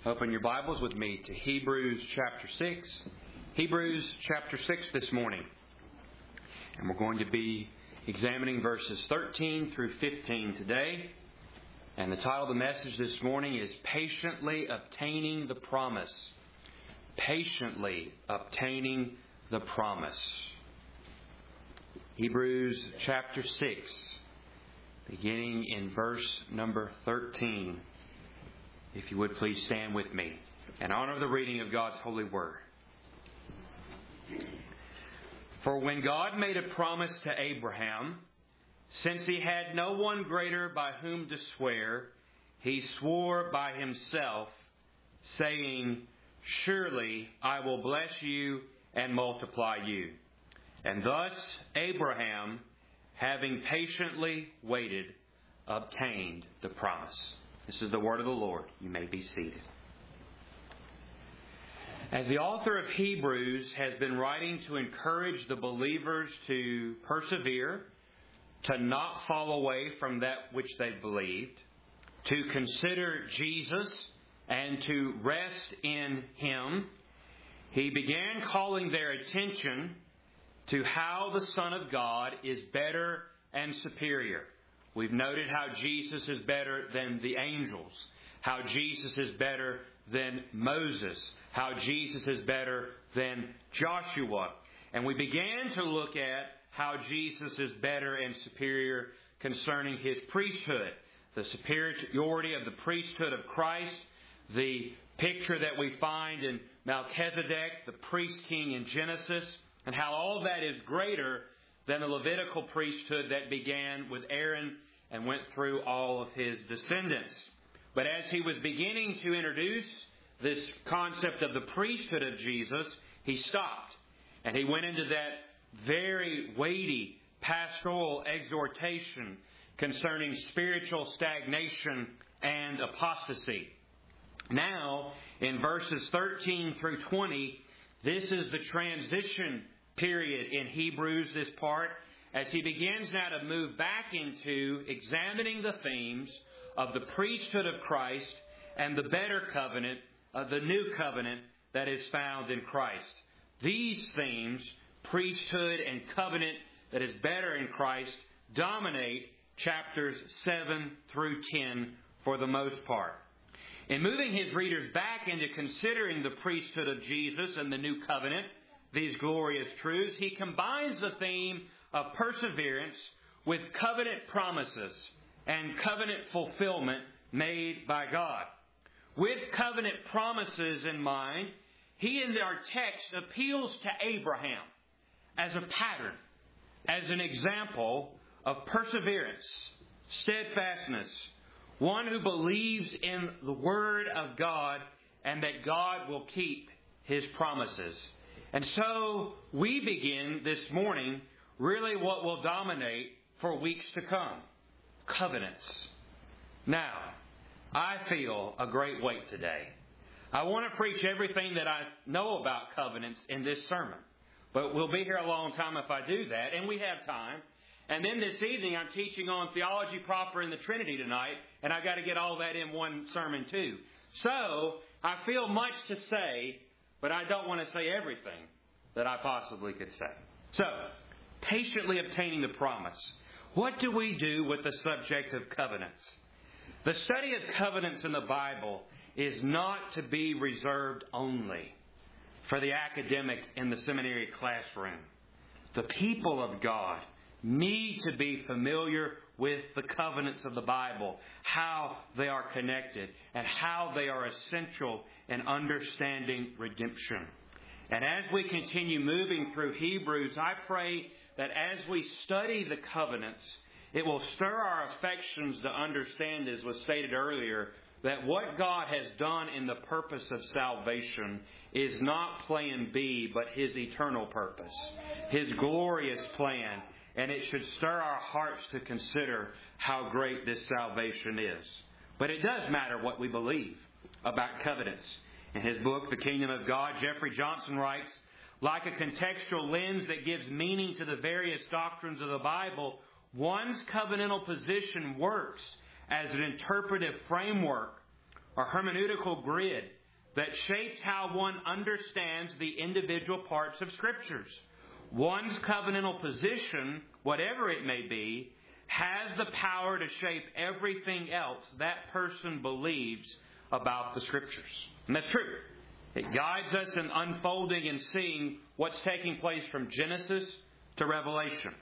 Open your Bibles with me to Hebrews chapter 6. Hebrews chapter 6 this morning. And we're going to be examining verses 13 through 15 today. And the title of the message this morning is Patiently Obtaining the Promise. Patiently Obtaining the Promise. Hebrews chapter 6, beginning in verse number 13. If you would please stand with me and honor the reading of God's holy word. For when God made a promise to Abraham, since he had no one greater by whom to swear, he swore by himself, saying, Surely I will bless you and multiply you. And thus Abraham, having patiently waited, obtained the promise. This is the word of the Lord. You may be seated. As the author of Hebrews has been writing to encourage the believers to persevere, to not fall away from that which they believed, to consider Jesus and to rest in Him, he began calling their attention to how the Son of God is better and superior. We've noted how Jesus is better than the angels, how Jesus is better than Moses, how Jesus is better than Joshua. And we began to look at how Jesus is better and superior concerning His priesthood, the superiority of the priesthood of Christ, the picture that we find in Melchizedek, the priest king in Genesis, and how all that is greater than the Levitical priesthood that began with Aaron and went through all of his descendants. But as he was beginning to introduce this concept of the priesthood of Jesus, he stopped. And he went into that very weighty pastoral exhortation concerning spiritual stagnation and apostasy. Now, in verses 13 through 20, this is the transition period in Hebrews, this part, as he begins now to move back into examining the themes of the priesthood of Christ and the better covenant, the new covenant that is found in Christ. These themes, priesthood and covenant that is better in Christ, dominate chapters 7 through 10 for the most part. In moving his readers back into considering the priesthood of Jesus and the new covenant, these glorious truths, he combines the theme of perseverance with covenant promises and covenant fulfillment made by God. With covenant promises in mind, he in our text appeals to Abraham as a pattern, as an example of perseverance, steadfastness, one who believes in the Word of God and that God will keep His promises. And so we begin this morning really what will dominate for weeks to come. Covenants. Now, I feel a great weight today. I want to preach everything that I know about covenants in this sermon. But we'll be here a long time if I do that, and we have time. And then this evening I'm teaching on theology proper in the Trinity tonight, and I've got to get all that in one sermon too. So, I feel much to say, but I don't want to say everything that I possibly could say. So, patiently obtaining the promise. What do we do with the subject of covenants? The study of covenants in the Bible is not to be reserved only for the academic in the seminary classroom. The people of God need to be familiar with the covenants of the Bible, how they are connected, and how they are essential in understanding redemption. And as we continue moving through Hebrews, I pray that as we study the covenants, it will stir our affections to understand, as was stated earlier, that what God has done in the purpose of salvation is not plan B, but His eternal purpose, His glorious plan. And it should stir our hearts to consider how great this salvation is. But it does matter what we believe about covenants. In his book, The Kingdom of God, Jeffrey Johnson writes, like a contextual lens that gives meaning to the various doctrines of the Bible, one's covenantal position works as an interpretive framework or hermeneutical grid that shapes how one understands the individual parts of Scriptures. One's covenantal position, whatever it may be, has the power to shape everything else that person believes about the Scriptures. And that's true. It guides us in unfolding and seeing what's taking place from Genesis to Revelation.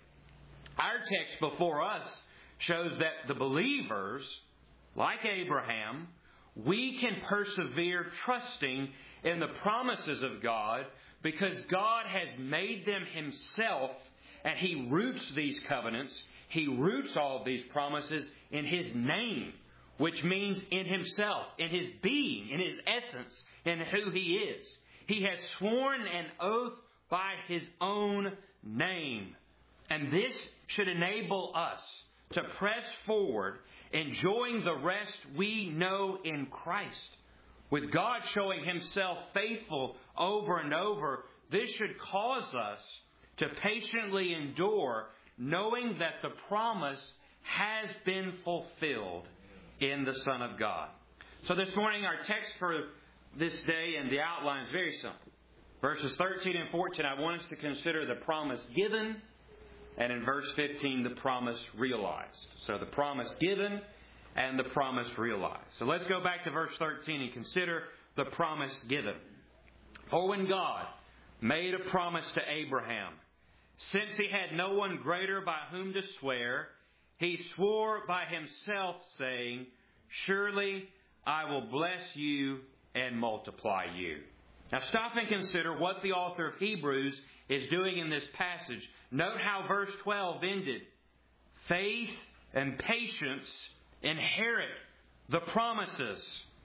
Our text before us shows that the believers, like Abraham, we can persevere trusting in the promises of God because God has made them Himself, and He roots these covenants, He roots all of these promises in His name, which means in Himself, in His being, in His essence, in who He is. He has sworn an oath by His own name. And this should enable us to press forward, enjoying the rest we know in Christ. With God showing Himself faithful over and over, this should cause us to patiently endure, knowing that the promise has been fulfilled in the Son of God. So this morning, our text for this day and the outline is very simple. Verses 13 and 14, I want us to consider the promise given, and in verse 15, the promise realized. So the promise given and the promise realized. So let's go back to verse 13 and consider the promise given. For when God made a promise to Abraham, since He had no one greater by whom to swear, He swore by Himself, saying, "Surely I will bless you and multiply you." Now stop and consider what the author of Hebrews is doing in this passage. Note how verse 12 ended. Faith and patience inherit the promises.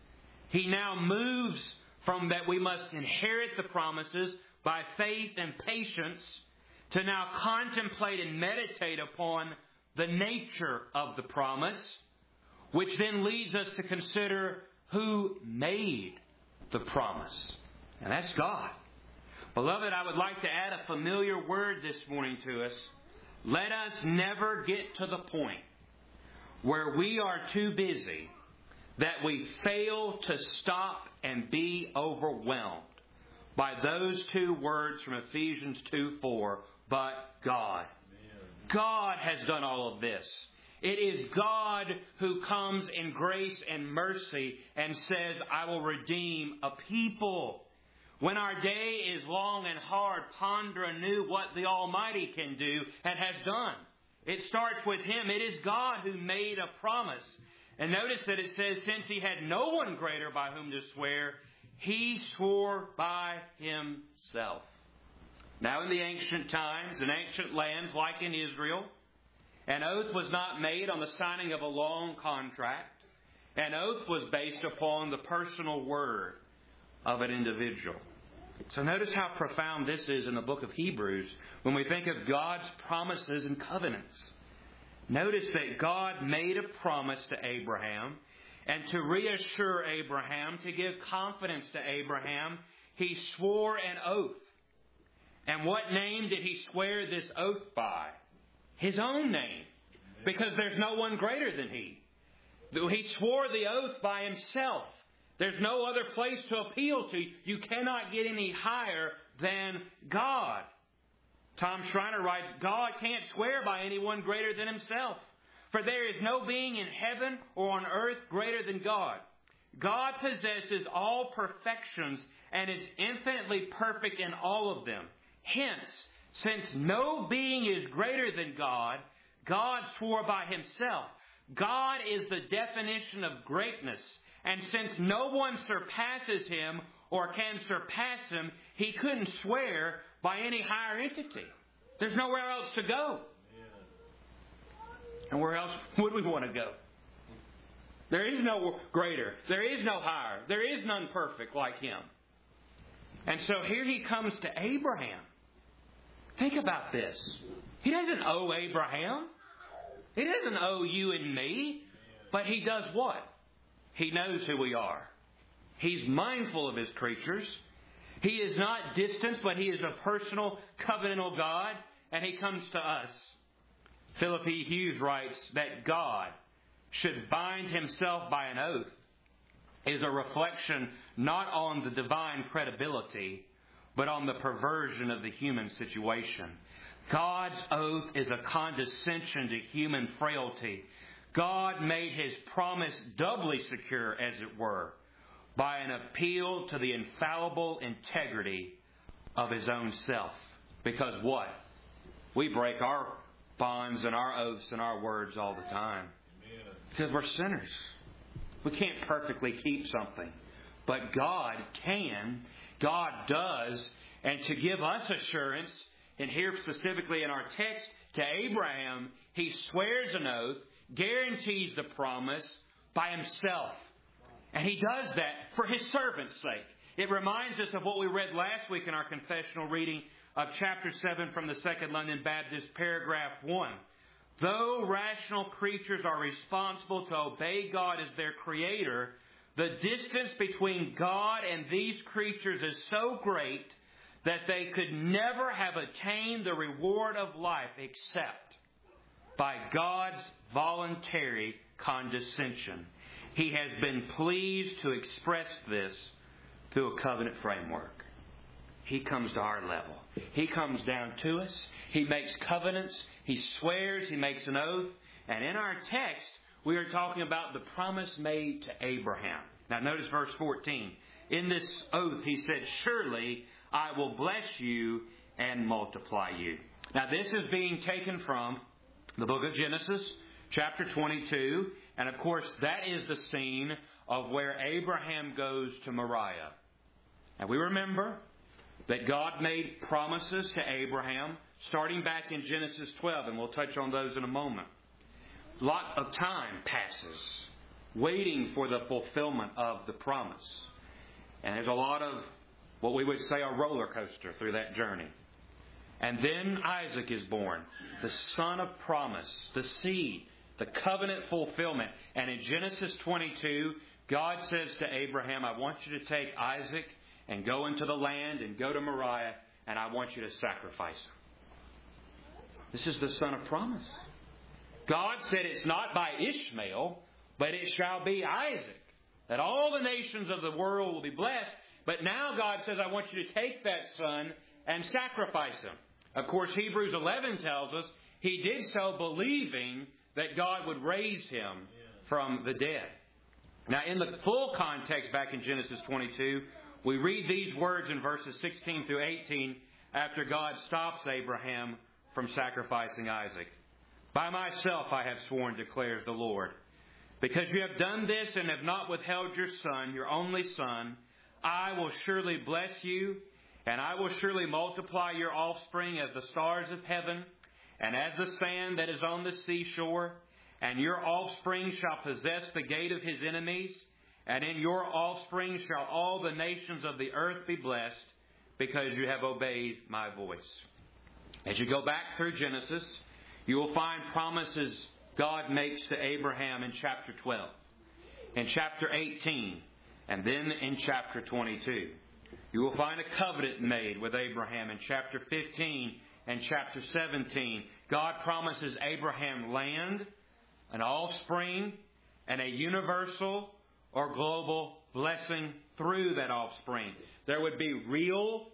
He now moves from that we must inherit the promises by faith and patience to now contemplate and meditate upon the nature of the promise, which then leads us to consider who made the promise. And that's God. Beloved, I would like to add a familiar word this morning to us. Let us never get to the point where we are too busy that we fail to stop and be overwhelmed by those two words from Ephesians 2:4, but God. God has done all of this. It is God who comes in grace and mercy and says, I will redeem a people. When our day is long and hard, ponder anew what the Almighty can do and has done. It starts with Him. It is God who made a promise. And notice that it says, since He had no one greater by whom to swear, He swore by Himself. Now in the ancient times, in ancient lands like in Israel, an oath was not made on the signing of a long contract. An oath was based upon the personal word of an individual. So notice how profound this is in the book of Hebrews when we think of God's promises and covenants. Notice that God made a promise to Abraham, and to reassure Abraham, to give confidence to Abraham, He swore an oath. And what name did He swear this oath by? His own name. Because there's no one greater than He. He swore the oath by Himself. There's no other place to appeal to. You cannot get any higher than God. Tom Schreiner writes, God can't swear by anyone greater than Himself. For there is no being in heaven or on earth greater than God. God possesses all perfections and is infinitely perfect in all of them. Hence, since no being is greater than God, God swore by Himself. God is the definition of greatness. And since no one surpasses Him or can surpass Him, He couldn't swear by any higher entity. There's nowhere else to go. And where else would we want to go? There is no greater. There is no higher. There is none perfect like Him. And so here He comes to Abraham. Think about this. He doesn't owe Abraham. He doesn't owe you and me. But He does what? He knows who we are. He's mindful of His creatures. He is not distant, but He is a personal, covenantal God, and He comes to us. Philip E. Hughes writes that God should bind Himself by an oath is a reflection not on the divine credibility, but on the perversion of the human situation. God's oath is a condescension to human frailty. God made His promise doubly secure, as it were, by an appeal to the infallible integrity of His own self. Because what? We break our bonds and our oaths and our words all the time. Because we're sinners. We can't perfectly keep something. But God can. God does. And to give us assurance, and here specifically in our text, to Abraham, He swears an oath, guarantees the promise by Himself. And He does that for His servant's sake. It reminds us of what we read last week in our confessional reading of chapter 7 from the Second London Baptist, paragraph 1. Though rational creatures are responsible to obey God as their Creator, the distance between God and these creatures is so great that they could never have attained the reward of life except by God's voluntary condescension. He has been pleased to express this through a covenant framework. He comes to our level. He comes down to us. He makes covenants. He swears. He makes an oath. And in our text, we are talking about the promise made to Abraham. Now notice verse 14. In this oath, he said, "Surely I will bless you and multiply you." Now this is being taken from the book of Genesis, chapter 22. And of course, that is the scene of where Abraham goes to Moriah. And we remember that God made promises to Abraham starting back in Genesis 12, and we'll touch on those in a moment. A lot of time passes waiting for the fulfillment of the promise. And there's a lot of what we would say a roller coaster through that journey. And then Isaac is born, the son of promise, the seed, the covenant fulfillment. And in Genesis 22, God says to Abraham, "I want you to take Isaac and go into the land and go to Moriah, and I want you to sacrifice him." This is the son of promise. God said it's not by Ishmael, but it shall be Isaac, that all the nations of the world will be blessed. But now God says, "I want you to take that son and sacrifice him." Of course, Hebrews 11 tells us he did so believing that God would raise him from the dead. Now, in the full context back in Genesis 22, we read these words in verses 16 through 18 after God stops Abraham from sacrificing Isaac. "By myself I have sworn, declares the Lord, because you have done this and have not withheld your son, your only son, I will surely bless you, and I will surely multiply your offspring as the stars of heaven, and as the sand that is on the seashore, and your offspring shall possess the gate of his enemies, and in your offspring shall all the nations of the earth be blessed, because you have obeyed my voice." As you go back through Genesis, you will find promises God makes to Abraham in chapter 12, in chapter 18, and then in chapter 22. You will find a covenant made with Abraham in chapter 15 and chapter 17. God promises Abraham land, an offspring, and a universal or global blessing through that offspring. There would be real,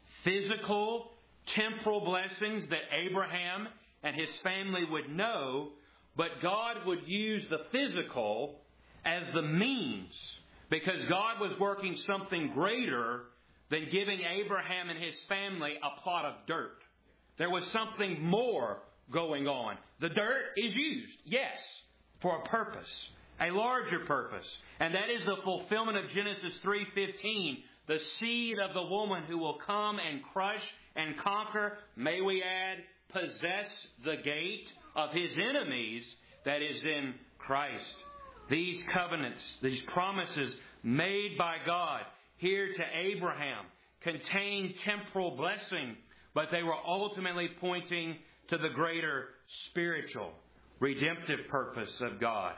physical, temporal blessings that Abraham and his family would know, but God would use the physical as the means, because God was working something greater than giving Abraham and his family a plot of dirt. There was something more going on. The dirt is used, yes, for a purpose, a larger purpose, and that is the fulfillment of Genesis 3:15, the seed of the woman who will come and crush and conquer, may we add, possess the gate of his enemies, that is in Christ. These covenants, these promises made by God here to Abraham contained temporal blessing, but they were ultimately pointing to the greater spiritual, redemptive purpose of God.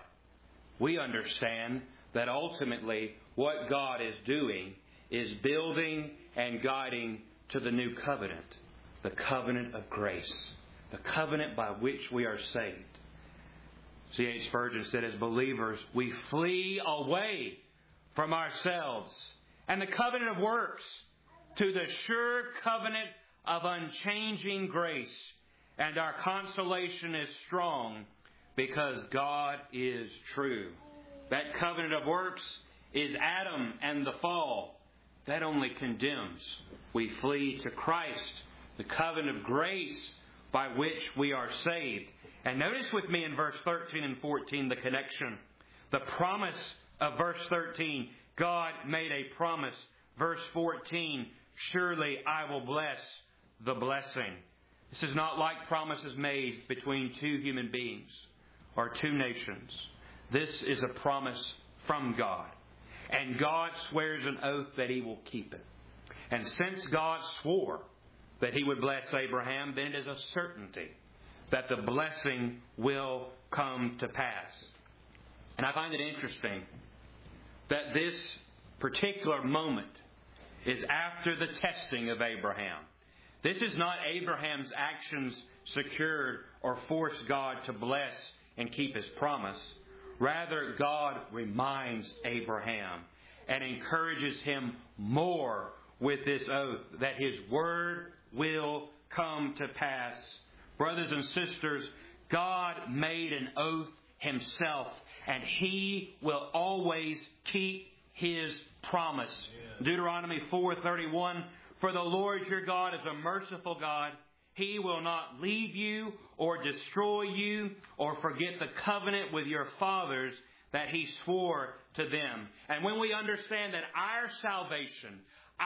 We understand that ultimately what God is doing is building and guiding to the new covenant, the covenant of grace, the covenant by which we are saved. C.H. Spurgeon said, as believers, we flee away from ourselves and the covenant of works to the sure covenant of unchanging grace. And our consolation is strong because God is true. That covenant of works is Adam and the fall. That only condemns. We flee to Christ, the covenant of grace by which we are saved. And notice with me in verse 13 and 14 the connection. The promise of verse 13, God made a promise. Verse 14, surely I will bless the blessing. This is not like promises made between two human beings or two nations. This is a promise from God. And God swears an oath that He will keep it. And since God swore that He would bless Abraham, then it is a certainty that the blessing will come to pass. And I find it interesting that this particular moment is after the testing of Abraham. This is not Abraham's actions secured or forced God to bless and keep His promise. Rather, God reminds Abraham and encourages him more with this oath that His word will come to pass. Brothers and sisters, God made an oath Himself, and He will always keep His promise. Deuteronomy 4:31, for the Lord your God is a merciful God. He will not leave you or destroy you or forget the covenant with your fathers that He swore to them. And when we understand that our salvation,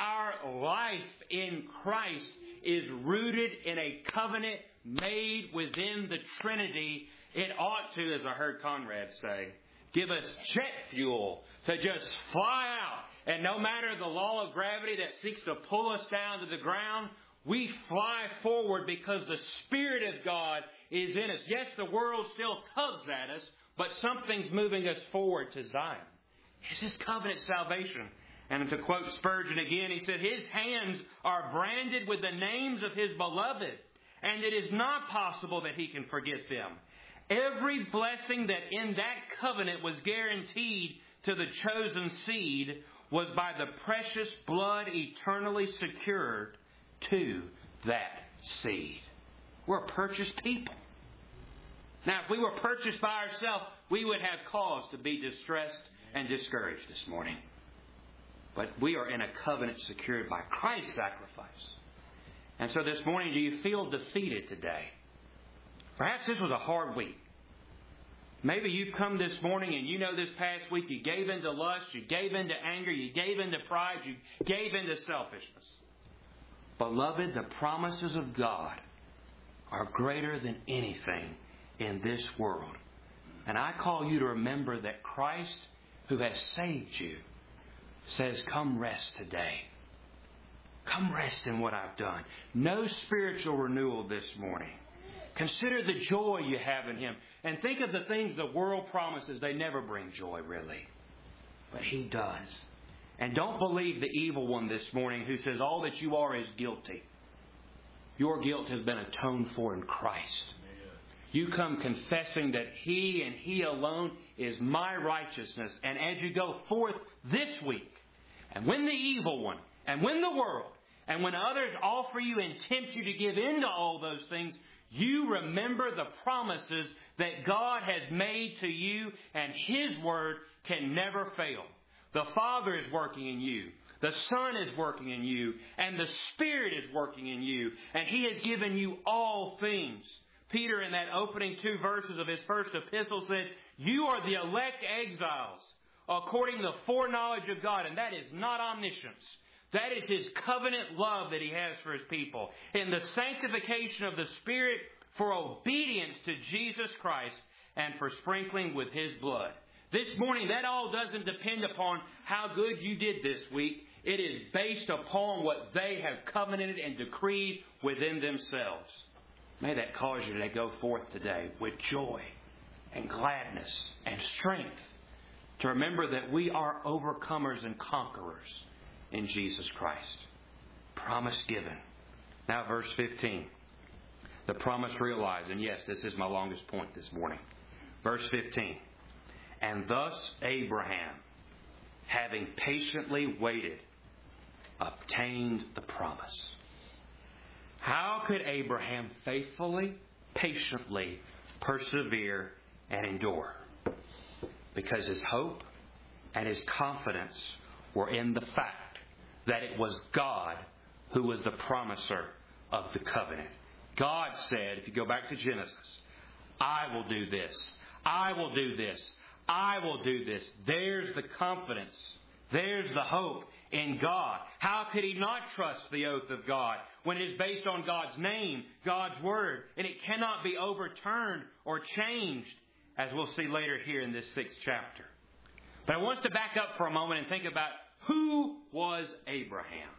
our life in Christ is rooted in a covenant made within the Trinity, it ought to, as I heard Conrad say, give us jet fuel to just fly out. And no matter the law of gravity that seeks to pull us down to the ground, we fly forward because the Spirit of God is in us. Yes, the world still tugs at us, but something's moving us forward to Zion. It's His covenant salvation. And to quote Spurgeon again, he said, His hands are branded with the names of His beloved, and it is not possible that He can forget them. Every blessing that in that covenant was guaranteed to the chosen seed was by the precious blood eternally secured to that seed. We're a purchased people. Now, if we were purchased by ourselves, we would have cause to be distressed and discouraged this morning. But we are in a covenant secured by Christ's sacrifice. And so this morning, do you feel defeated today? Perhaps this was a hard week. Maybe you've come this morning and you know this past week you gave into lust, you gave into anger, you gave into pride, you gave into selfishness. Beloved, the promises of God are greater than anything in this world. And I call you to remember that Christ, who has saved you, says, come rest today. Come rest in what I've done. No spiritual renewal this morning. Consider the joy you have in Him. And think of the things the world promises. They never bring joy, really. But He does. And don't believe the evil one this morning who says all that you are is guilty. Your guilt has been atoned for in Christ. You come confessing that He and He alone is my righteousness. And as you go forth this week, and when the evil one, and when the world, and when others offer you and tempt you to give in to all those things, you remember the promises that God has made to you, and His word can never fail. The Father is working in you. The Son is working in you. And the Spirit is working in you. And He has given you all things. Peter, in that opening 2 verses of his first epistle, said, you are the elect exiles according to the foreknowledge of God. And that is not omniscience. That is His covenant love that He has for His people. In the sanctification of the Spirit for obedience to Jesus Christ and for sprinkling with His blood. This morning, that all doesn't depend upon how good you did this week. It is based upon what they have covenanted and decreed within themselves. May that cause you to go forth today with joy and gladness and strength to remember that we are overcomers and conquerors in Jesus Christ. Promise given. Now verse 15. The promise realized. And yes, this is my longest point this morning. Verse 15. And thus Abraham, having patiently waited, obtained the promise. How could Abraham faithfully, patiently persevere and endure? Because his hope and his confidence were in the fact that it was God who was the promiser of the covenant. God said, if you go back to Genesis, I will do this. I will do this. I will do this. There's the confidence. There's the hope in God. How could he not trust the oath of God when it is based on God's name, God's word, and it cannot be overturned or changed, as we'll see later here in this 6th chapter. But I want us to back up for a moment and think about who was Abraham.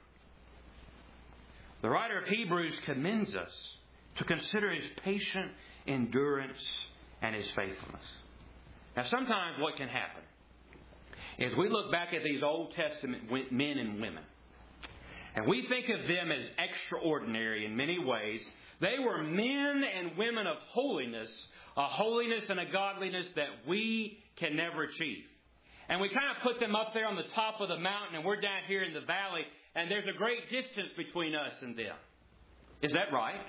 The writer of Hebrews commends us to consider his patient endurance and his faithfulness. Now, sometimes what can happen is we look back at these Old Testament men and women, and we think of them as extraordinary in many ways. They were men and women of holiness, a holiness and a godliness that we can never achieve. And we kind of put them up there on the top of the mountain, and we're down here in the valley, and there's a great distance between us and them. Is that right?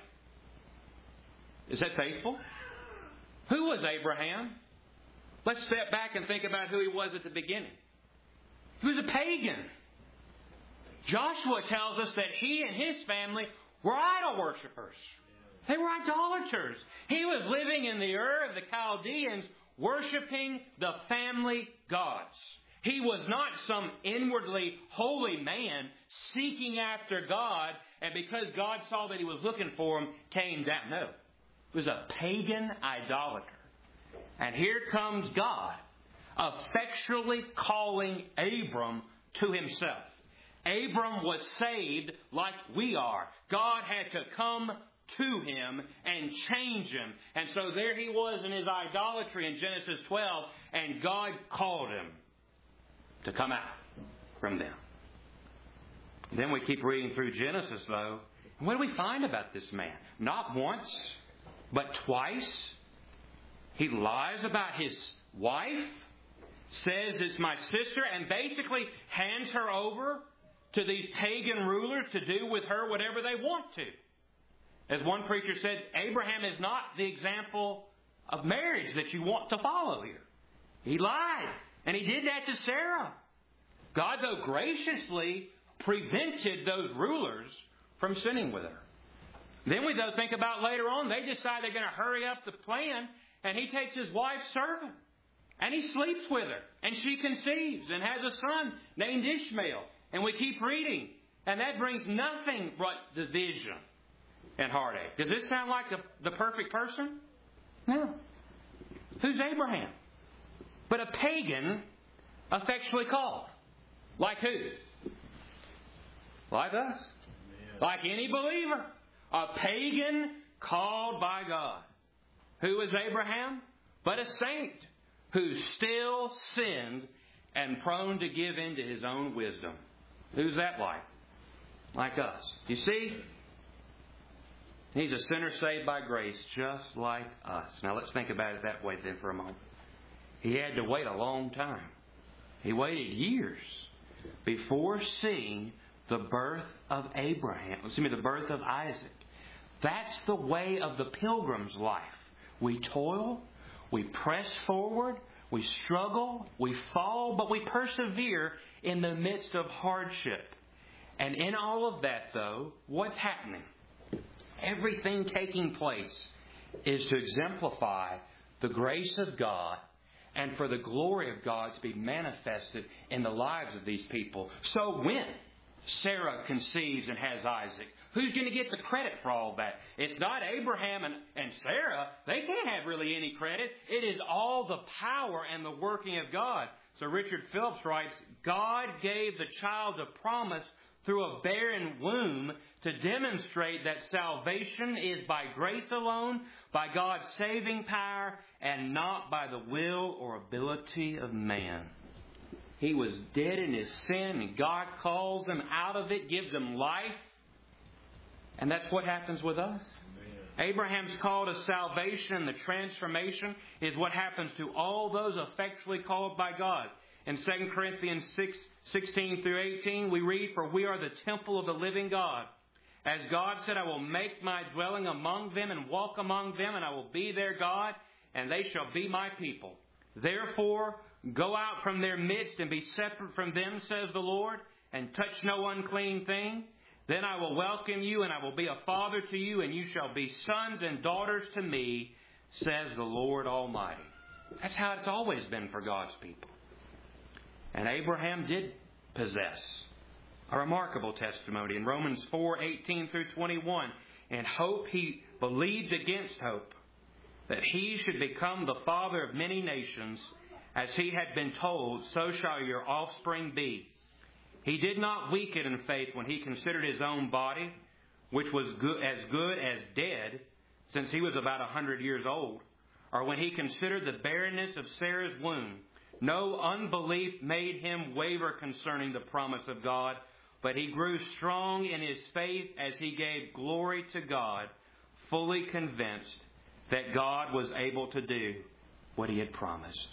Is that faithful? Who was Abraham? Let's step back and think about who he was at the beginning. He was a pagan. Joshua tells us that he and his family were idol worshippers. They were idolaters. He was living in the Ur of the Chaldeans, worshiping the family gods. He was not some inwardly holy man seeking after God, and because God saw that he was looking for him, came down. No. It was a pagan idolater. And here comes God, effectually calling Abram to himself. Abram was saved like we are. God had to come to him and change him. And so there he was in his idolatry in Genesis 12, and God called him to come out from them. Then we keep reading through Genesis, though. What do we find about this man? Not once, but twice. He lies about his wife, says it's my sister, and basically hands her over to these pagan rulers to do with her whatever they want to. As one preacher said, Abraham is not the example of marriage that you want to follow here. He lied, and he did that to Sarah. God, though, graciously prevented those rulers from sinning with her. Then we, though, think about later on, they decide they're going to hurry up the plan, and he takes his wife's servant, and he sleeps with her, and she conceives and has a son named Ishmael. And we keep reading, and that brings nothing but division and heartache. Does this sound like the perfect person? No. Who's Abraham? But a pagan effectually called. Like who? Like us. Like any believer. A pagan called by God. Who was Abraham? But a saint who still sinned and prone to give in to his own wisdom. Who's that like? Like us. You see? He's a sinner saved by grace, just like us. Now let's think about it that way then for a moment. He had to wait a long time. He waited years before seeing the birth of the birth of Isaac. That's the way of the pilgrim's life. We toil, we press forward, we struggle, we fall, but we persevere in the midst of hardship. And in all of that, though, what's happening? Everything taking place is to exemplify the grace of God and for the glory of God to be manifested in the lives of these people. So when Sarah conceives and has Isaac, who's going to get the credit for all that? It's not Abraham and Sarah. They can't have really any credit. It is all the power and the working of God. So Richard Phillips writes, God gave the child a promise through a barren womb to demonstrate that salvation is by grace alone, by God's saving power, and not by the will or ability of man. He was dead in his sin, and God calls him out of it, gives him life. And that's what happens with us. Amen. Abraham's call to salvation and the transformation is what happens to all those effectually called by God. In 2 Corinthians 6:16 through 18, we read, "For we are the temple of the living God. As God said, I will make my dwelling among them and walk among them, and I will be their God, and they shall be my people. Therefore, go out from their midst and be separate from them, says the Lord, and touch no unclean thing. Then I will welcome you, and I will be a father to you, and you shall be sons and daughters to me, says the Lord Almighty." That's how it's always been for God's people. And Abraham did possess a remarkable testimony. In Romans 4:18 through 21, "In hope he believed against hope, that he should become the father of many nations, as he had been told, so shall your offspring be. He did not weaken in faith when he considered his own body, which was good as dead, since he was about 100 years old, or when he considered the barrenness of Sarah's womb. No unbelief made him waver concerning the promise of God, but he grew strong in his faith as he gave glory to God, fully convinced that God was able to do what he had promised."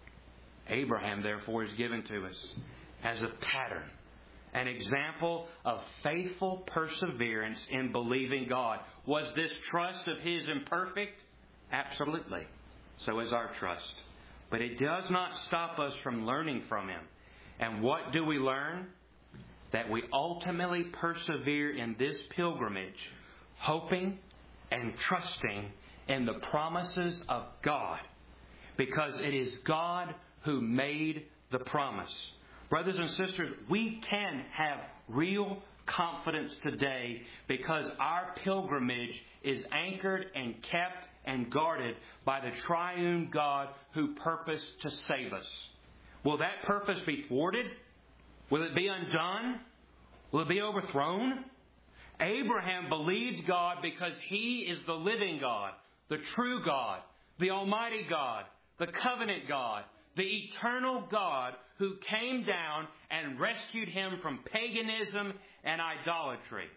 Abraham, therefore, is given to us as a pattern, an example of faithful perseverance in believing God. Was this trust of his imperfect? Absolutely. So is our trust. But it does not stop us from learning from him. And what do we learn? That we ultimately persevere in this pilgrimage, hoping and trusting in the promises of God, because it is God who made the promise. Brothers and sisters, we can have real confidence today because our pilgrimage is anchored and kept and guarded by the triune God who purposed to save us. Will that purpose be thwarted? Will it be undone? Will it be overthrown? Abraham believed God because he is the living God, the true God, the Almighty God, the covenant God, the eternal God who came down and rescued him from paganism and idolatry.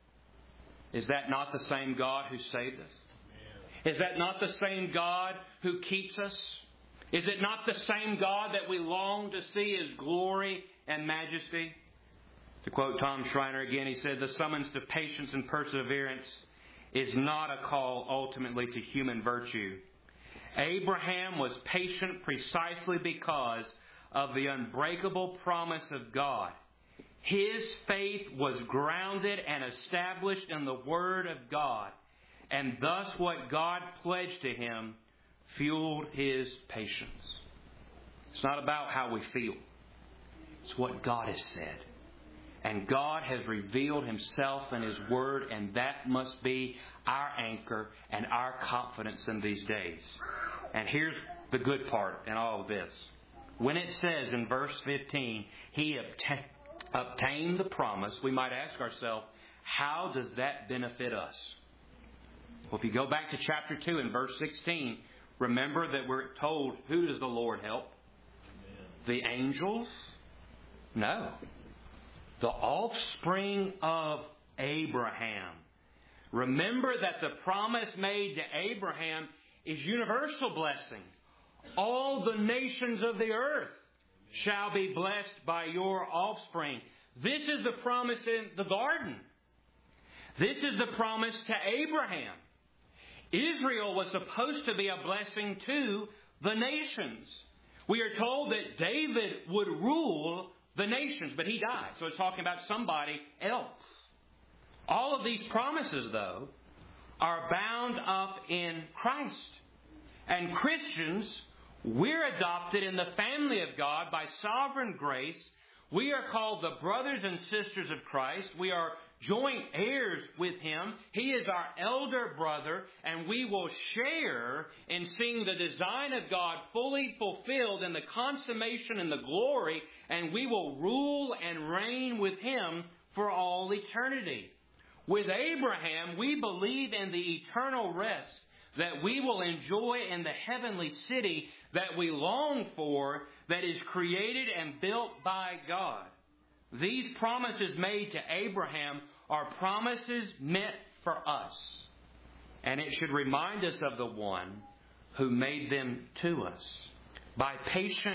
Is that not the same God who saved us? Is that not the same God who keeps us? Is it not the same God that we long to see His glory and majesty? To quote Tom Schreiner again, he said, "The summons to patience and perseverance is not a call ultimately to human virtue. Abraham was patient precisely because of the unbreakable promise of God. His faith was grounded and established in the Word of God, and thus what God pledged to him fueled his patience." It's not about how we feel. It's what God has said. And God has revealed Himself in His Word, and that must be our anchor and our confidence in these days. And here's the good part in all of this. When it says in verse 15, He obtained the promise, we might ask ourselves, how does that benefit us? Well, if you go back to chapter 2 and verse 16, remember that we're told, who does the Lord help? The angels? No. The offspring of Abraham. Remember that the promise made to Abraham is universal blessing. All the nations of the earth shall be blessed by your offspring. This is the promise in the garden. This is the promise to Abraham. Israel was supposed to be a blessing to the nations. We are told that David would rule the nations, but he died. So it's talking about somebody else. All of these promises, though, are bound up in Christ. And Christians, we're adopted in the family of God by sovereign grace. We are called the brothers and sisters of Christ. We are joint heirs with Him. He is our elder brother, and we will share in seeing the design of God fully fulfilled in the consummation and the glory, and we will rule and reign with Him for all eternity. With Abraham, we believe in the eternal rest that we will enjoy in the heavenly city that we long for, that is created and built by God. These promises made to Abraham are promises meant for us. And it should remind us of the one who made them to us. By patient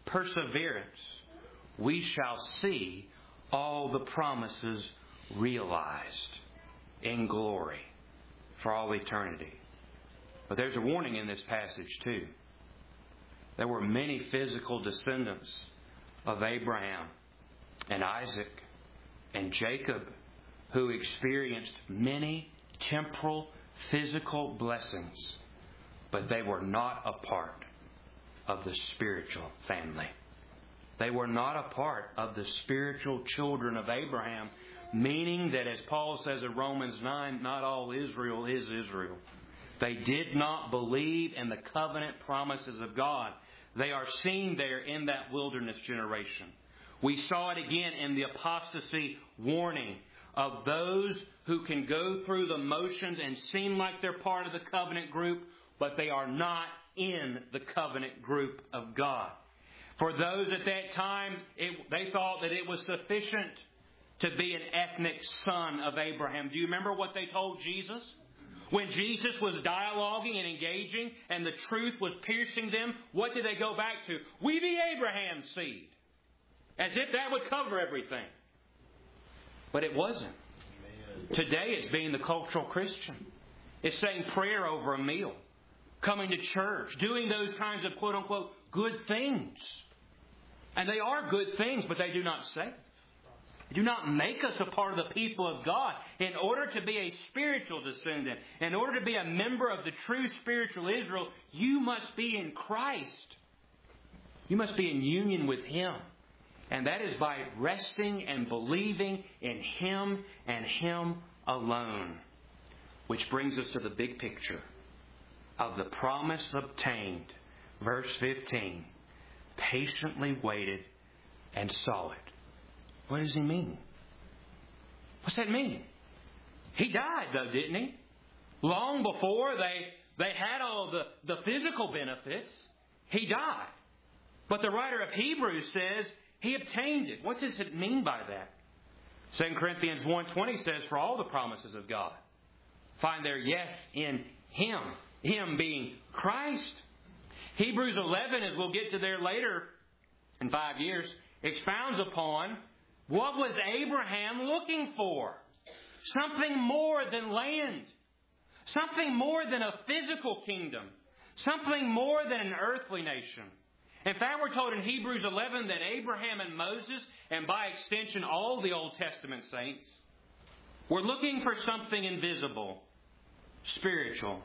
perseverance, we shall see all the promises realized in glory for all eternity. But there's a warning in this passage too. There were many physical descendants of Abraham and Isaac and Jacob who experienced many temporal physical blessings, but they were not a part of the spiritual family. They were not a part of the spiritual children of Abraham, meaning that, as Paul says in Romans 9, not all Israel is Israel. They did not believe in the covenant promises of God. They are seen there in that wilderness generation. We saw it again in the apostasy warning of those who can go through the motions and seem like they're part of the covenant group, but they are not in the covenant group of God. For those at that time, they thought that it was sufficient to be an ethnic son of Abraham. Do you remember what they told Jesus? When Jesus was dialoguing and engaging and the truth was piercing them, what did they go back to? We be Abraham's seed. As if that would cover everything. But it wasn't. Amen. Today it's being the cultural Christian. It's saying prayer over a meal. Coming to church. Doing those kinds of quote unquote good things. And they are good things, but they do not save. They do not make us a part of the people of God. In order to be a spiritual descendant, in order to be a member of the true spiritual Israel, you must be in Christ. You must be in union with Him. And that is by resting and believing in Him and Him alone. Which brings us to the big picture of the promise obtained. Verse 15. Patiently waited and saw it. What does he mean? What's that mean? He died though, didn't he? Long before they had all the physical benefits, he died. But the writer of Hebrews says he obtained it. What does it mean by that? 2 Corinthians 1:20 says, for all the promises of God find their yes in Him. Him being Christ. Hebrews 11, as we'll get to there later in 5 years, expounds upon what was Abraham looking for. Something more than land. Something more than a physical kingdom. Something more than an earthly nation. In fact, we're told in Hebrews 11 that Abraham and Moses, and by extension all the Old Testament saints, were looking for something invisible, spiritual,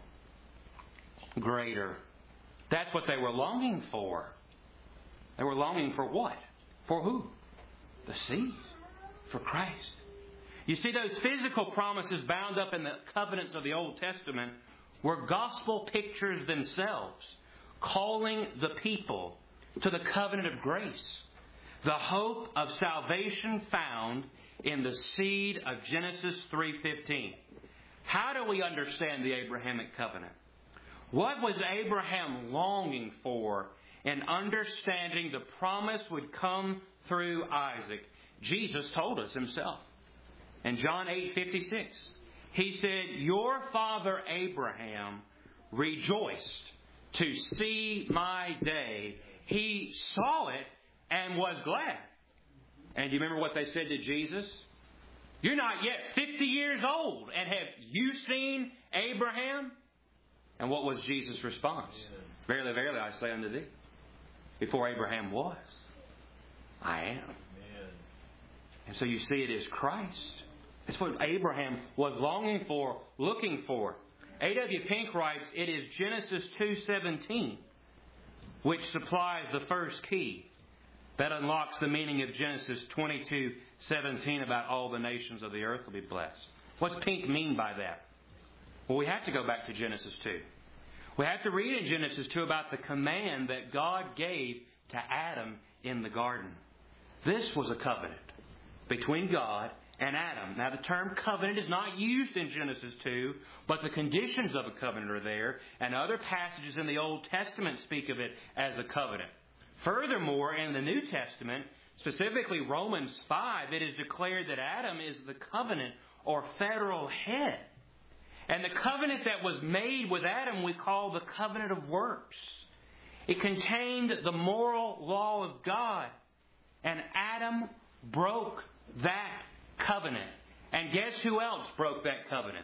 greater. That's what they were longing for. They were longing for what? For who? The seed. For Christ. You see, those physical promises bound up in the covenants of the Old Testament were gospel pictures themselves, calling the people to the covenant of grace. The hope of salvation found in the seed of Genesis 3:15. How do we understand the Abrahamic covenant? What was Abraham longing for in understanding the promise would come through Isaac? Jesus told us Himself. In John 8:56, He said, your father Abraham rejoiced to see my day. He saw it and was glad. And do you remember what they said to Jesus? You're not yet 50 years old, and have you seen Abraham? And what was Jesus' response? Verily, verily, I say unto thee, before Abraham was, I am. Amen. And so you see, it is Christ. It's what Abraham was longing for, looking for. A.W. Pink writes, it is Genesis 2:17 which supplies the first key that unlocks the meaning of Genesis 22:17 about all the nations of the earth will be blessed. What's Pink mean by that? Well, we have to go back to Genesis 2. We have to read in Genesis 2 about the command that God gave to Adam in the garden. This was a covenant between God and Adam. Now, the term covenant is not used in Genesis 2, but the conditions of a covenant are there, and other passages in the Old Testament speak of it as a covenant. Furthermore, in the New Testament, specifically Romans 5, it is declared that Adam is the covenant or federal head. And the covenant that was made with Adam we call the covenant of works. It contained the moral law of God. And Adam broke that covenant. And guess who else broke that covenant?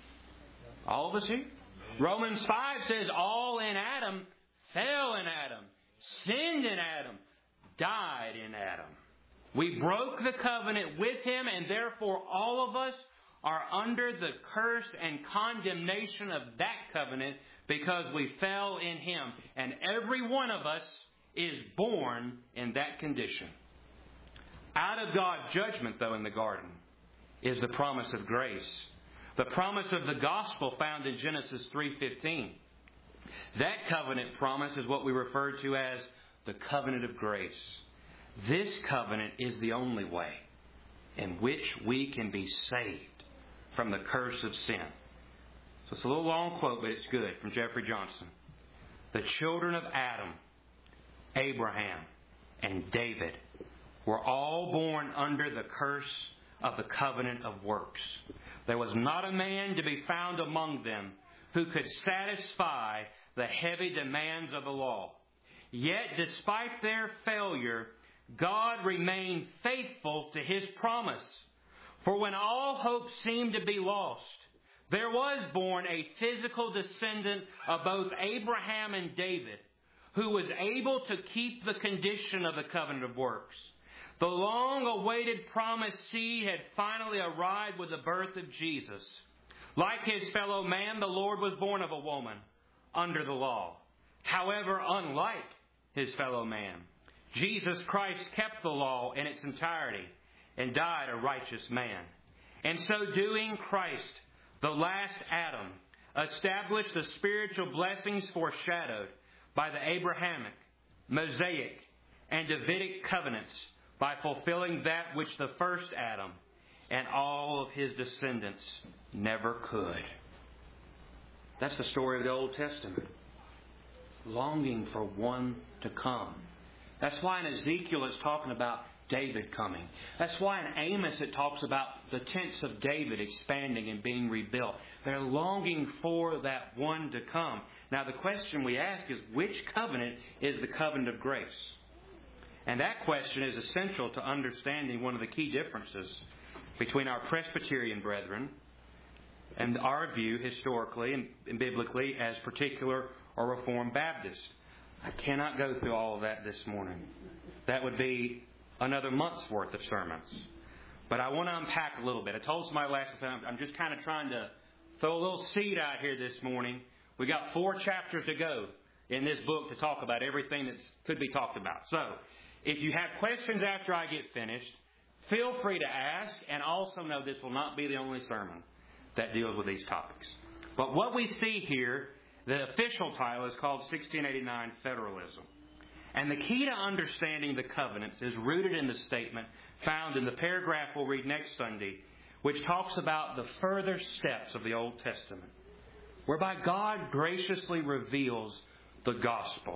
All of us here. Romans 5 says all in Adam fell in Adam, sinned in Adam, died in Adam. We broke the covenant with him, and therefore all of us are under the curse and condemnation of that covenant because we fell in him. And every one of us is born in that condition. Out of God's judgment, though, in the garden is the promise of grace. The promise of the gospel found in Genesis 3:15. That covenant promise is what we refer to as the covenant of grace. This covenant is the only way in which we can be saved from the curse of sin. So it's a little long quote, but it's good, from Jeffrey Johnson. The children of Adam, Abraham, and David were all born under the curse of the covenant of works. There was not a man to be found among them who could satisfy the heavy demands of the law. Yet, despite their failure, God remained faithful to his promise. For when all hope seemed to be lost, there was born a physical descendant of both Abraham and David, who was able to keep the condition of the covenant of works. The long-awaited promised seed had finally arrived with the birth of Jesus. Like his fellow man, the Lord was born of a woman under the law. However, unlike his fellow man, Jesus Christ kept the law in its entirety and died a righteous man. In so doing, Christ, the last Adam, established the spiritual blessings foreshadowed by the Abrahamic, Mosaic, and Davidic covenants by fulfilling that which the first Adam and all of his descendants never could. That's the story of the Old Testament. Longing for one to come. That's why in Ezekiel it's talking about David coming. That's why in Amos it talks about the tents of David expanding and being rebuilt. They're longing for that one to come. Now the question we ask is, which covenant is the covenant of grace? And that question is essential to understanding one of the key differences between our Presbyterian brethren and our view historically and biblically as particular or Reformed Baptist. I cannot go through all of that this morning. That would be another month's worth of sermons. But I want to unpack a little bit. I told somebody last time, I'm just kind of trying to throw a little seed out here this morning. We got 4 chapters to go in this book to talk about everything that could be talked about. So, if you have questions after I get finished, feel free to ask, and also know this will not be the only sermon that deals with these topics. But what we see here, the official title is called 1689 Federalism. And the key to understanding the covenants is rooted in the statement found in the paragraph we'll read next Sunday, which talks about the further steps of the Old Testament, whereby God graciously reveals the gospel.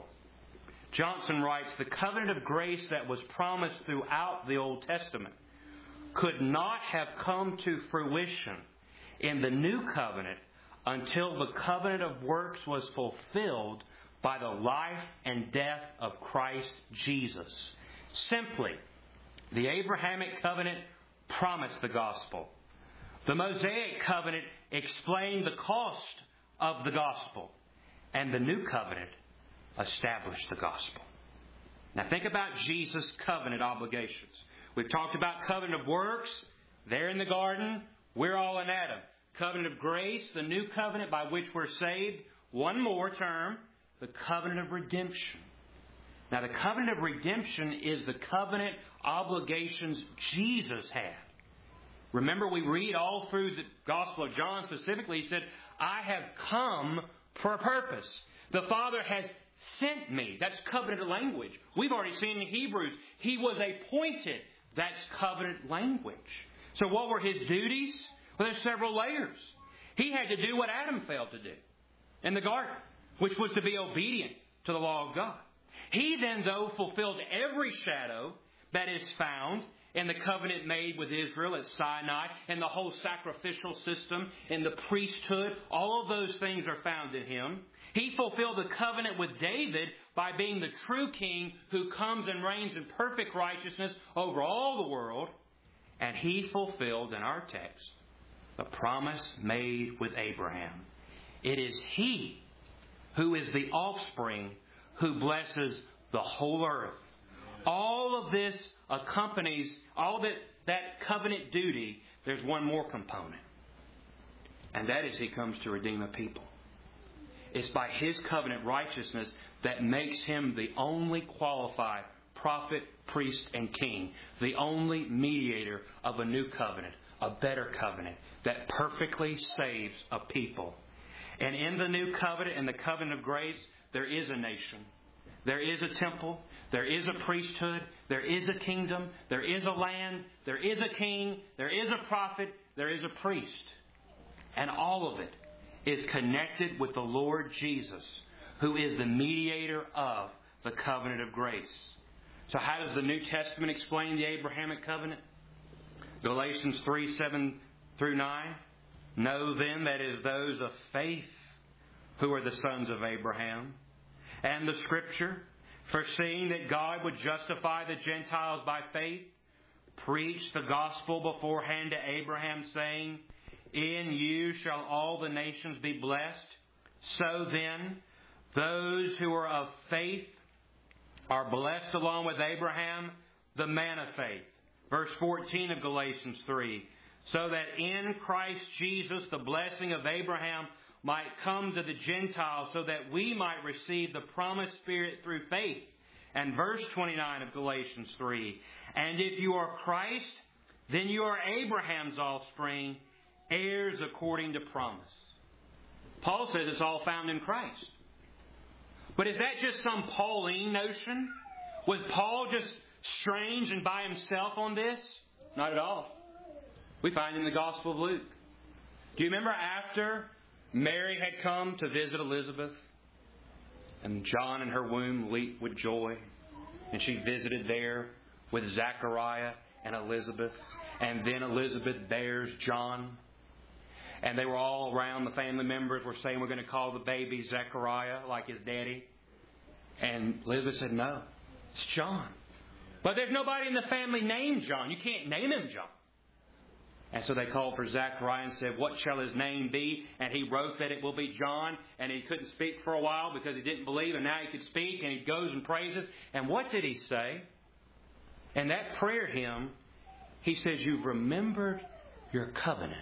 Johnson writes, the covenant of grace that was promised throughout the Old Testament could not have come to fruition in the new covenant until the covenant of works was fulfilled by the life and death of Christ Jesus. Simply, the Abrahamic covenant promised the gospel. The Mosaic covenant explained the cost of the gospel. And the new covenant established the gospel. Now think about Jesus' covenant obligations. We've talked about covenant of works. There in the garden, we're all in Adam. Covenant of grace, the new covenant by which we're saved. One more term, the covenant of redemption. Now the covenant of redemption is the covenant obligations Jesus had. Remember, we read all through the Gospel of John specifically, he said, I have come for a purpose. The Father has sent me. That's covenant language. We've already seen in Hebrews, he was appointed. That's covenant language. So what were his duties? Well, there's several layers. He had to do what Adam failed to do in the garden, which was to be obedient to the law of God. He then, though, fulfilled every shadow that is found in the covenant made with Israel at Sinai, and the whole sacrificial system, in the priesthood. All of those things are found in him. He fulfilled the covenant with David by being the true king who comes and reigns in perfect righteousness over all the world. And He fulfilled, in our text, the promise made with Abraham. It is He who is the offspring who blesses the whole earth. All of this accompanies, all that covenant duty, there's one more component. And that is He comes to redeem a people. It's by His covenant righteousness that makes Him the only qualified prophet, priest, and king. The only mediator of a new covenant, a better covenant that perfectly saves a people. And in the new covenant, in the covenant of grace, there is a nation. There is a temple. There is a priesthood. There is a kingdom. There is a land. There is a king. There is a prophet. There is a priest. And all of it is connected with the Lord Jesus, who is the mediator of the covenant of grace. So how does the New Testament explain the Abrahamic covenant? Galatians 3:7-9. Know then that is those of faith who are the sons of Abraham. And the Scripture, foreseeing that God would justify the Gentiles by faith, preached the gospel beforehand to Abraham, saying, in you shall all the nations be blessed. So then, those who are of faith are blessed along with Abraham, the man of faith. Verse 14 of Galatians 3. So that in Christ Jesus the blessing of Abraham might come to the Gentiles, so that we might receive the promised Spirit through faith. And verse 29 of Galatians 3. And if you are Christ, then you are Abraham's offspring, heirs according to promise. Paul says it's all found in Christ. But is that just some Pauline notion? Was Paul just strange and by himself on this? Not at all. We find in the Gospel of Luke. Do you remember after Mary had come to visit Elizabeth, and John in her womb leaped with joy, and she visited there with Zechariah and Elizabeth, and then Elizabeth bears John, and they were all around, the family members were saying, we're going to call the baby Zechariah like his daddy. And Elizabeth said, no, it's John. But there's nobody in the family named John. You can't name him John. And so they called for Zechariah and said, what shall his name be? And he wrote that it will be John. And he couldn't speak for a while because he didn't believe. And now he could speak. And he goes and praises. And what did he say? In that prayer hymn, he says, you've remembered your covenant,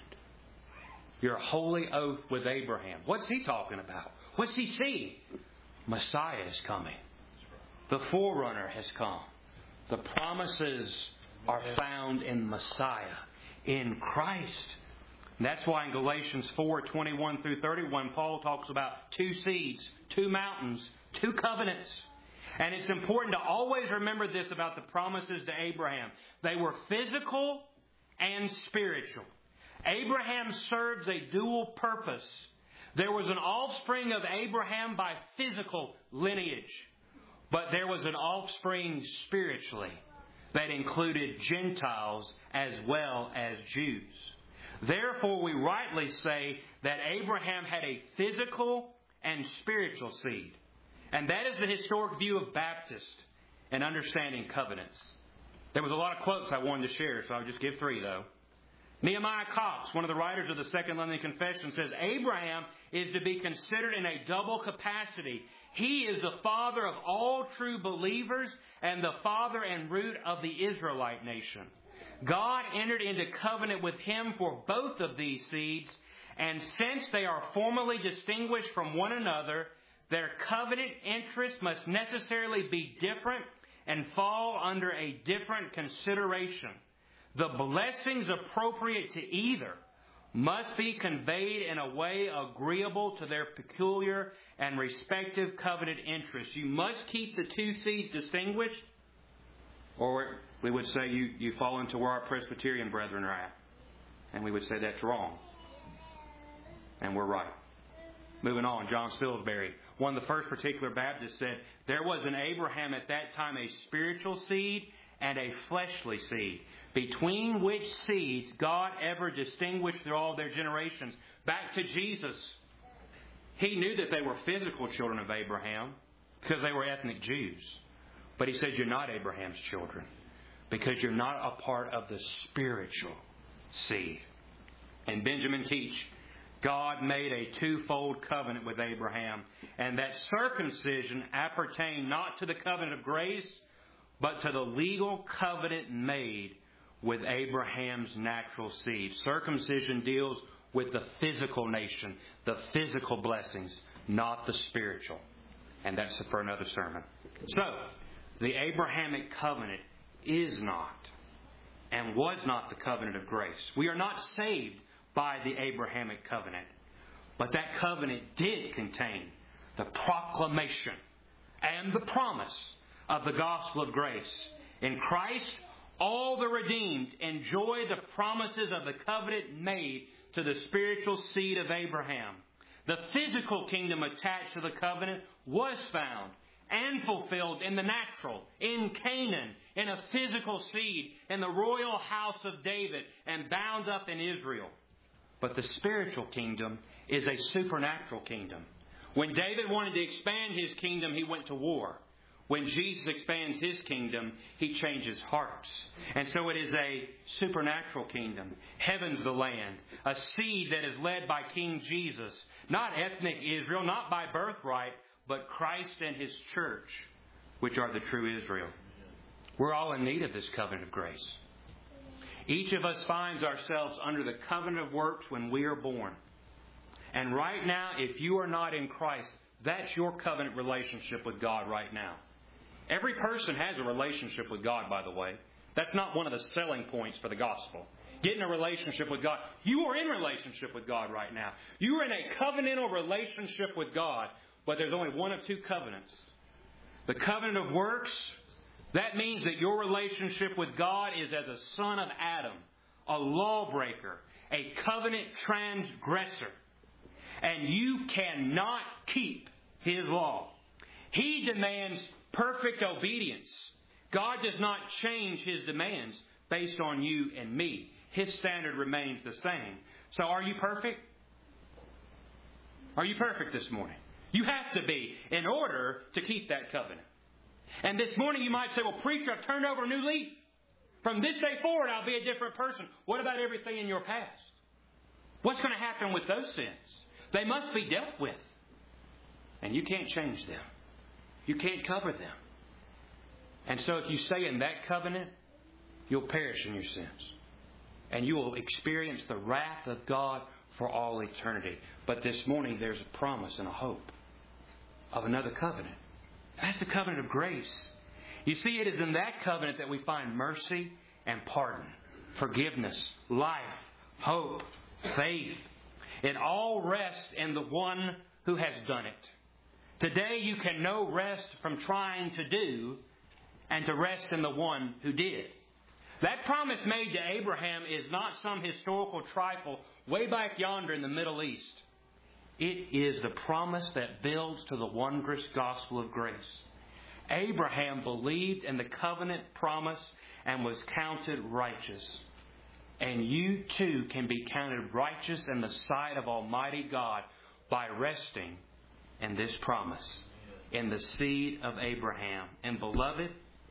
your holy oath with Abraham. What's he talking about? What's he seeing? Messiah is coming. The forerunner has come. The promises are found in Messiah, in Christ. And that's why in Galatians 4:21-31, Paul talks about two seeds, two mountains, two covenants. And it's important to always remember this about the promises to Abraham. They were physical and spiritual. Abraham serves a dual purpose. There was an offspring of Abraham by physical lineage, but there was an offspring spiritually that included Gentiles as well as Jews. Therefore, we rightly say that Abraham had a physical and spiritual seed. And that is the historic view of Baptist and understanding covenants. There was a lot of quotes I wanted to share, so I'll just give three, though. Nehemiah Cox, one of the writers of the Second London Confession, says, Abraham is to be considered in a double capacity. He is the father of all true believers and the father and root of the Israelite nation. God entered into covenant with him for both of these seeds, and since they are formally distinguished from one another, their covenant interests must necessarily be different and fall under a different consideration. The blessings appropriate to either must be conveyed in a way agreeable to their peculiar and respective covenant interests. You must keep the two seeds distinguished, or we would say you fall into where our Presbyterian brethren are at. And we would say that's wrong. And we're right. Moving on, John Spilsbury, one of the first particular Baptists, said, there was in Abraham at that time a spiritual seed and a fleshly seed, between which seeds God ever distinguished through all their generations. Back to Jesus. He knew that they were physical children of Abraham because they were ethnic Jews. But he said, you're not Abraham's children because you're not a part of the spiritual seed. And Benjamin teach, God made a twofold covenant with Abraham, and that circumcision appertained not to the covenant of grace, but to the legal covenant made with Abraham's natural seed. Circumcision deals with the physical nation, the physical blessings, not the spiritual. And that's for another sermon. So, the Abrahamic covenant is not and was not the covenant of grace. We are not saved by the Abrahamic covenant. But that covenant did contain the proclamation and the promise of the gospel of grace. In Christ, all the redeemed enjoy the promises of the covenant made to the spiritual seed of Abraham. The physical kingdom attached to the covenant was found and fulfilled in the natural, in Canaan, in a physical seed, in the royal house of David, and bound up in Israel. But the spiritual kingdom is a supernatural kingdom. When David wanted to expand his kingdom, he went to war. When Jesus expands His kingdom, He changes hearts. And so it is a supernatural kingdom. Heaven's the land. A seed that is led by King Jesus. Not ethnic Israel, not by birthright, but Christ and His church, which are the true Israel. We're all in need of this covenant of grace. Each of us finds ourselves under the covenant of works when we are born. And right now, if you are not in Christ, that's your covenant relationship with God right now. Every person has a relationship with God, by the way. That's not one of the selling points for the gospel. Getting a relationship with God. You are in relationship with God right now. You are in a covenantal relationship with God, but there's only one of two covenants. The covenant of works, that means that your relationship with God is as a son of Adam, a lawbreaker, a covenant transgressor. And you cannot keep His law. He demands perfect obedience. God does not change His demands based on you and me. His standard remains the same. So are you perfect? Are you perfect this morning? You have to be in order to keep that covenant. And this morning you might say, well, preacher, I've turned over a new leaf. From this day forward, I'll be a different person. What about everything in your past? What's going to happen with those sins? They must be dealt with. And you can't change them. You can't cover them. And so if you stay in that covenant, you'll perish in your sins. And you will experience the wrath of God for all eternity. But this morning there's a promise and a hope of another covenant. That's the covenant of grace. You see, it is in that covenant that we find mercy and pardon, forgiveness, life, hope, faith. It all rests in the one who has done it. Today you can know rest from trying to do and to rest in the one who did. That promise made to Abraham is not some historical trifle way back yonder in the Middle East. It is the promise that builds to the wondrous gospel of grace. Abraham believed in the covenant promise and was counted righteous. And you too can be counted righteous in the sight of Almighty God by resting in this promise, in the seed of Abraham. And beloved,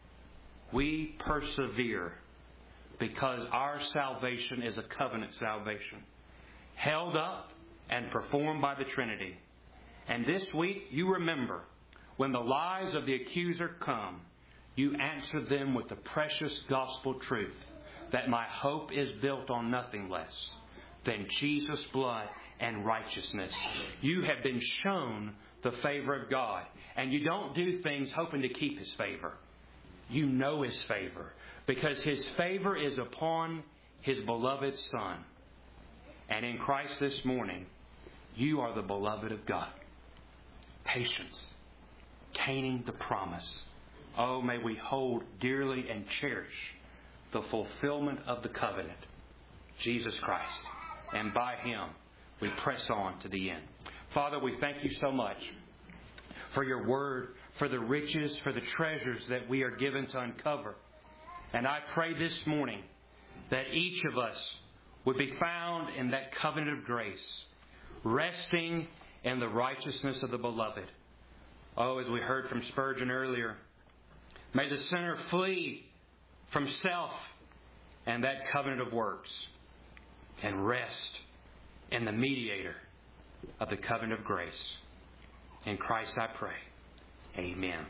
we persevere because our salvation is a covenant salvation, held up and performed by the Trinity. And this week, you remember, when the lies of the accuser come, you answer them with the precious gospel truth that my hope is built on nothing less than Jesus' blood and righteousness. You have been shown the favor of God. And you don't do things hoping to keep His favor. You know His favor because His favor is upon His beloved Son. And in Christ this morning, you are the beloved of God. Patience, obtaining the promise. Oh, may we hold dearly and cherish the fulfillment of the covenant, Jesus Christ. And by Him, we press on to the end. Father, we thank You so much for Your word, for the riches, for the treasures that we are given to uncover. And I pray this morning that each of us would be found in that covenant of grace, resting and the righteousness of the beloved. Oh, as we heard from Spurgeon earlier, may the sinner flee from self and that covenant of works and rest in the mediator of the covenant of grace. In Christ I pray. Amen.